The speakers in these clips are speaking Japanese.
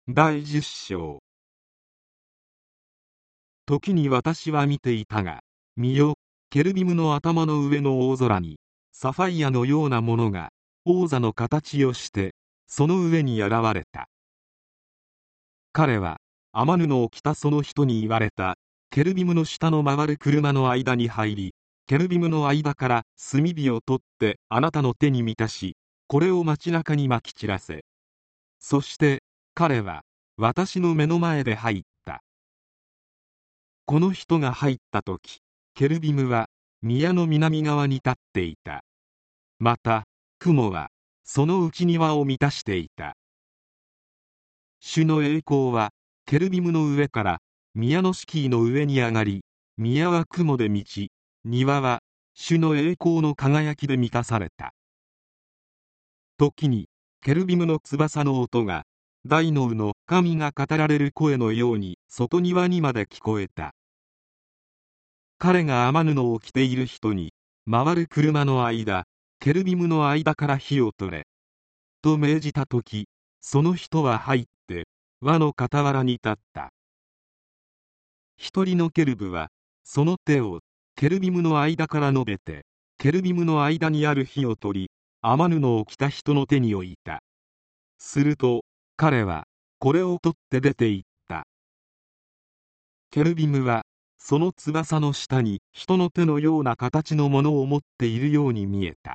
第10章。時に私は見ていたが、見よ、ケルビムの頭の上の大空に、サファイアのようなものが、王座の形をして、その上に現れた。彼は、雨布を着たその人に言われた。ケルビムの下の回る車の間に入り、ケルビムの間から炭火を取ってあなたの手に満たし、これを街中にまき散らせ。そして彼は私の目の前で入った。この人が入った時、ケルビムは宮の南側に立っていた。また雲はその内庭を満たしていた。主の栄光はケルビムの上から宮の敷居の上に上がり、宮は雲で満ち、庭は主の栄光の輝きで満たされた。時にケルビムの翼の音が大能の神が語られる声のように外庭にまで聞こえた。彼が雨布を着ている人に、回る車の間、ケルビムの間から火を取れと命じた時、その人は入って輪の傍らに立った。一人のケルブはその手をケルビムの間から伸べて、ケルビムの間にある火を取り、雨布を着た人の手に置いた。すると彼はこれを取って出て行った。ケルビムはその翼の下に人の手のような形のものを持っているように見えた。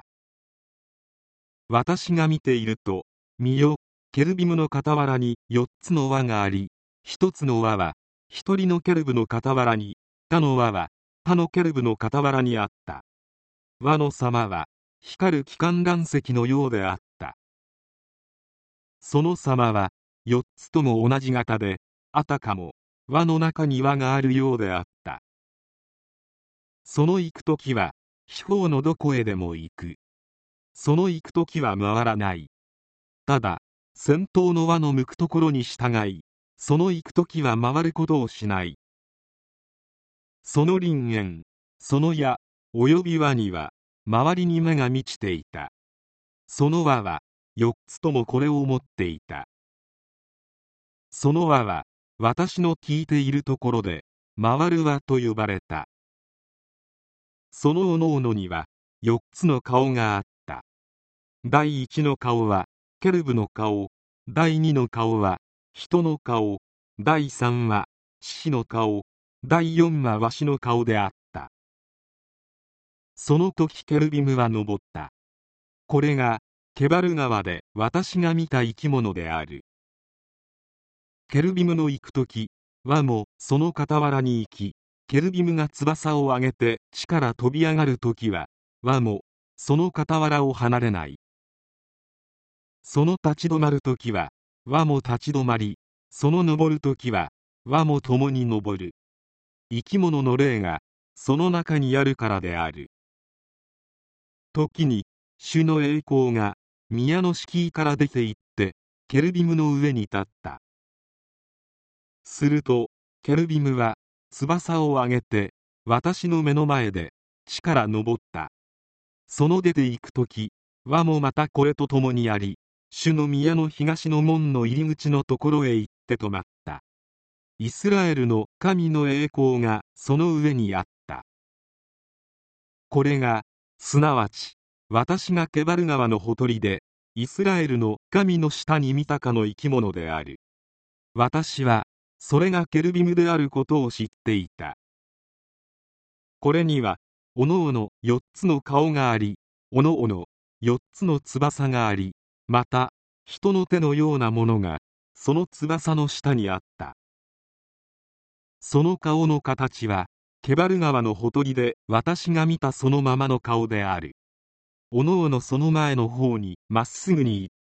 私が見ていると、見よ、ケルビムの傍らに4つの輪があり、1つの輪は一人のケルブの傍らに、他の輪は他のケルブの傍らにあった。輪の様は光る機関岩石のようであった。その様は4つとも同じ型で、あたかも輪の中に輪があるようであった。その行くときは四方のどこへでも行く。その行くときは回らない。ただ先頭の輪の向くところに従い、その行くときは回ることをしない。その林縁、その矢および輪には周りに目が満ちていた。その輪は4つともこれを持っていた。その輪は私の聞いているところで回る輪と呼ばれた。そのおのおのには4つの顔があった。第1の顔はケルブの顔、第2の顔は人の顔、第3は獅子の顔、第4はワシの顔であった。その時ケルビムは登った。これがケバル川で私が見た生き物である。ケルビムの行く時、輪もその傍らに行き、ケルビムが翼を上げて地から飛び上がる時は、輪もその傍らを離れない。その立ち止まる時は、輪も立ち止まり、その登る時は、輪も共に登る。生き物の霊がその中にあるからである。時に主の栄光が宮の敷居から出て行ってケルビムの上に立った。するとケルビムは翼を上げて私の目の前で地から登った。その出て行く時、輪もまたこれと共にあり、主の宮の東の門の入り口のところへ行って止まった。イスラエルの神の栄光がその上にあった。これがすなわち私がケバル川のほとりでイスラエルの神の下に見たかの生き物である。私はそれがケルビムであることを知っていた。これにはおのおの4つの顔があり、おのおの4つの翼があり、また人の手のようなものがその翼の下にあった。その顔の形はケバル川のほとりで私が見たそのままの顔である。おのおのその前の方にまっすぐに行っ